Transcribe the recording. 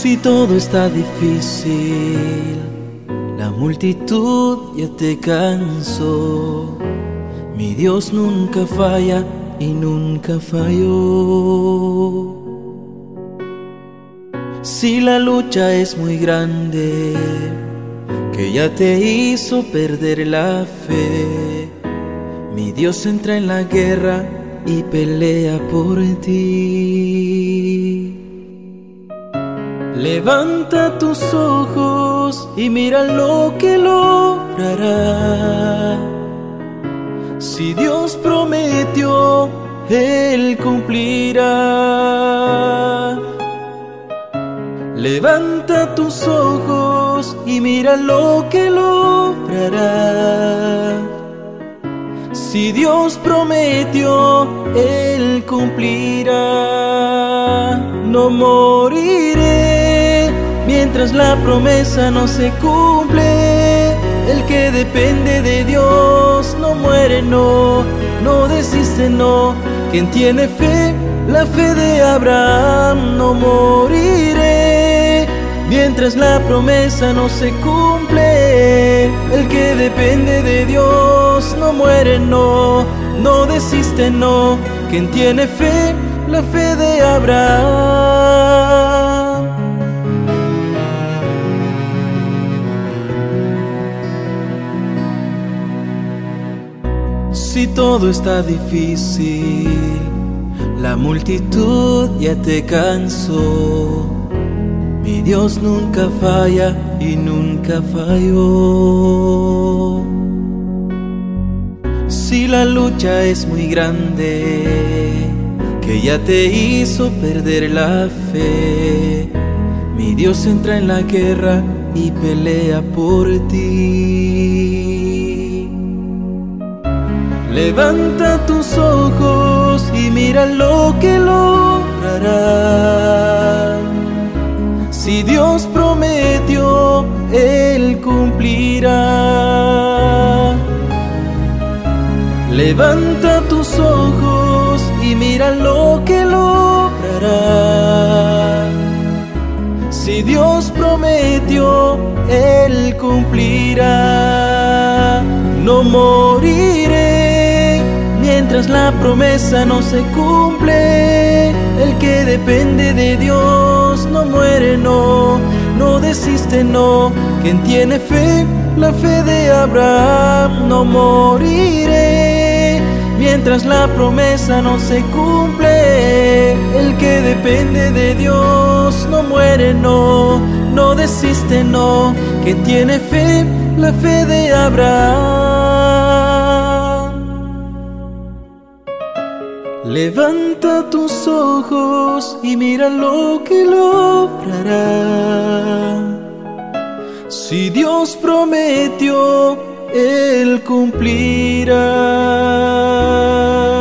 Si todo está difícil, la multitud ya te cansó. Mi Dios nunca falla y nunca falló. Si la lucha es muy grande, que ya te hizo perder la fe, mi Dios entra en la guerra y pelea por ti. Levanta tus ojos y mira lo que logrará. Si Dios prometió, Él cumplirá. Levanta tus ojos y mira lo que logrará. Si Dios prometió, Él cumplirá. No moriré mientras la promesa no se cumple. El que depende de Dios no muere, no desiste, no. Quien tiene fe, la fe de Abraham. No moriré mientras la promesa no se cumple. El que depende de Dios no muere, no desiste, no. Quien tiene fe, la fe de Abraham. Si todo está difícil, la multitud ya te cansó. Mi Dios nunca falla y nunca falló. Si la lucha es muy grande, que ya te hizo perder la fe, mi Dios entra en la guerra y pelea por ti. Levanta tus ojos y mira lo que logrará. Si Dios prometió, Él cumplirá. Levanta tus ojos y mira lo que logrará. Si Dios prometió, Él cumplirá. No moriré mientras la promesa no se cumple. El que depende de Dios no muere, no desiste, no. Quien tiene fe, la fe de Abraham. No moriré mientras la promesa no se cumple. El que depende de Dios no muere, no desiste, no. Quien tiene fe, la fe de Abraham. Levanta tus ojos y mira lo que logrará. Si Dios prometió, Él cumplirá.